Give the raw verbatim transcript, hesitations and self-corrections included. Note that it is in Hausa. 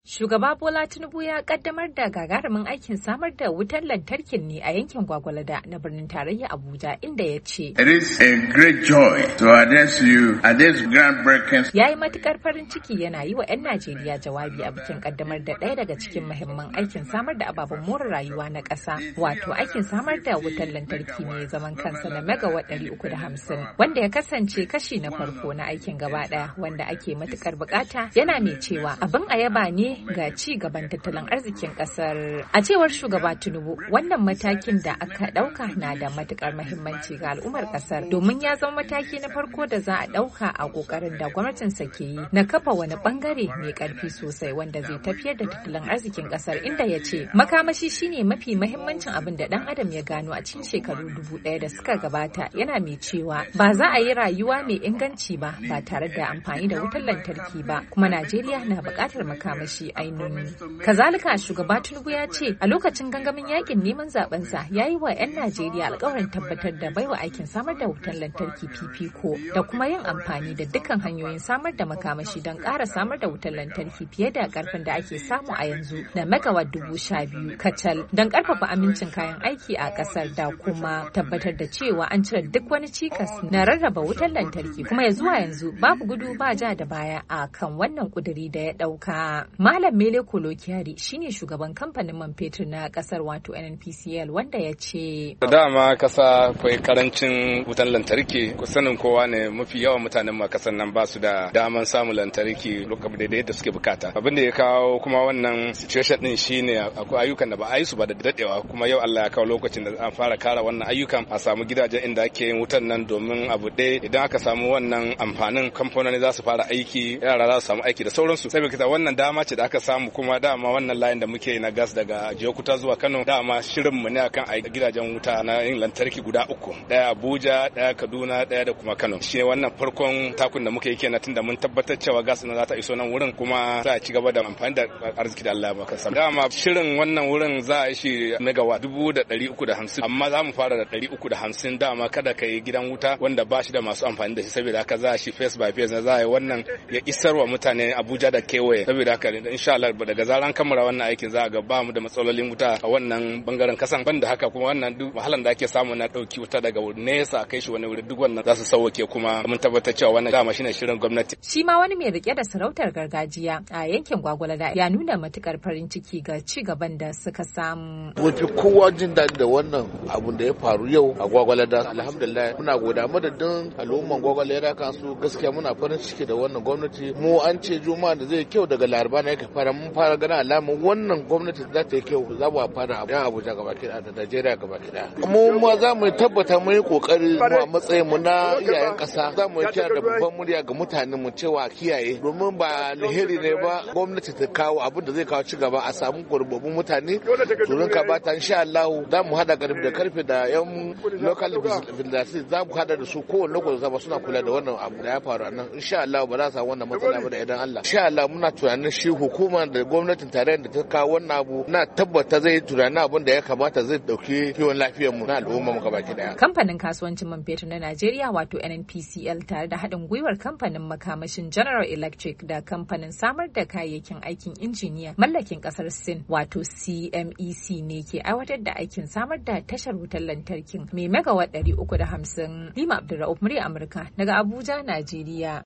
Shugaba Bola Tinubu ya kaddamar da gagarumin aikin samar da wutar lantarkin ne a yankin Gwagwalada na birnin tarayya Abuja, inda ya ce, It is a great joy to address you at this groundbreaking. Ya yi matukar farin ciki yana yi wa 'yan Najeriya jawabi a bikin kaddamar da ɗaya daga cikin muhimman aikin samar da ababen more rayuwa na ƙasa, wato aikin samar da wutar lantarki mai zaman kansa na megawatt ɗari uku da hamsin, wanda ya kasance kashi na farko na aikin gaba ɗaya wanda ake matukar bukata. Yana mai cewa abin a yaba ne ga ci gaban tattalin arzikin kasar. A cewar shugaba Tinubu, wannan matakin da aka dauka na da matukar muhimmanci ga al'ummar kasar domin ya zama mataki na farko da za a dauka a kokarin da gwamnatin sa ke yi na kafa wani bangare mai karfi sosai wanda zai tafiyar da tattalin arzikin kasar, inda ya ce makamashi shine mafi muhimmancin abin da dan adam ya gano a cikin shekaru dubu ɗaya da suka gabata. Yana mai cewa ba za a yi rayuwa mai inganci ba ba tare da amfani da wutar lantarki ba, kuma Najeriya na buƙatar makamashi ainihin. Kazalika shugaba Tinubu ya ce a lokacin gangamin yakin neman zabensa ya yi wa 'yan Najeriya alkawarin tabbatar da baiwa aikin samar da wutar lantarki fifiko da kuma yin amfani da dukkan hanyoyin samar da makamashi don ƙara samar da wutar lantarki fiye da karfin da ake samu a yanzu na megawatt dubu sha biyu kacal don ƙarfafa amincin kayan aiki a ƙasar da kuma tabbatar da cewa an cire duk wani cikas na rarraba wutar lantarki, kuma ya zuwa yanzu babu gudu ba ja da baya a kan wannan kuduri da ya ɗauka. Malam Mele Kolo Kyari shine shugaban kamfanin man fetur na kasar wato N N P C L, wanda ya ce, Da dama kasa akwai karancin wutan lantarki, sanin kowa ne mafi yawan mutanen ma kasar nan ba su da daman samun lantarki lokacin da yadda suke bukata. Abin da ya kawo kuma wannan situation din shine akwai ayyukan da ba a yi su ba da dadewa, kuma yau Allah ya kawo lokacin da an fara kara wannan ayyukan a samu gidajen inda ake yin wutan nan domin abu ɗaya idan aka samu wannan amfanin kamfanoni za su fara aiki, yara za su samu aiki da sauransu. Saboda wannan dama ce da aka samu, kuma dama wannan layin da muke na gas daga Jokuta zuwa Kano dama shirin mu ne akan a gidajen wuta na yin lantarki guda uku, daya Abuja, daya Kaduna, daya da kuma Kano. Shi wannan farkon takun da muke yi kenan tunda mun tabbatar cewa gas na za ta iso nan wurin, kuma za a ci gaba da amfani da arziki da Allah baka samu. Dama shirin wannan wurin za a yi shi megawatt dubu da ɗari uku da hamsin, amma za mu fara da ɗari uku da hamsin. Dama kada ka yi gidan wuta wanda ba shi da masu amfani da shi, saboda haka za a shi face by face na za a yi wannan ya isarwa mutane Abuja da kewaye. Saboda haka insha Allah daga zaran kammala wannan aikin za a ga ba mu da matsalolin wuta a wannan bangaren kasan. Banda haka kuma wannan duk wahalan da ake samu na dauki wuta daga nesa kai shi wani wuri, duk wannan za su sauke, kuma mun tabbatar cewa wannan dama shine shirin gwamnati. Shi ma wani mai rike da sarautar gargajiya a yankin Gwagwalada ya nuna matukar farin ciki ga ci gaban da suka samu. Wafi kowa jin daɗi da wannan abun da ya faru yau a Gwagwalada. Alhamdulillah muna goda madadin al'umman Gwagwalada kansu, gaskiya muna farin ciki da wannan gwamnati. Mu an ce juma'a da zai kyau daga Laraba ne ka fara, mun fara ganin alamun wannan gwamnati za ta yi kyau, za mu fara yan Abuja gaba ki da Najeriya gaba ki da. Mu ma za mu tabbata mun yi kokari mu a matsayin mu na iyayen kasa, za mu kira da babban murya ga mutanen mu cewa kiyaye, domin ba alheri ne ba gwamnati ta kawo abin da zai kawo ci gaba a samu gurbabun mutane su rinka bata. Insha Allah za mu hada karfi da karfe da yan local vigilante, za mu hada da su kowanne lokaci zama suna kula da wannan abu da ya faru a nan. Insha Allah ba za a samu wannan matsala ba da idan Allah. Insha Allah muna tunanin shi hukumar da gwamnatin tarayyar da ta kawo wannan abu na tabbata zai tunanin abin da ya kamata zai dauki kiwon lafiyar mu na al'umma mu gabaki daya. Kamfanin kasuwancin man fetur na Najeriya wato N N P C L tare da haɗin gwiwar kamfanin makamashin General Electric da kamfanin samar da kayayyakin aikin injiniya mallakin kasar Sin wato C M E C ne ke aiwatar da aikin samar da tashar wutar lantarkin mai megawatt ɗari uku da hamsin. Lima Abdulrahman, murya Amurka daga Abuja, Najeriya.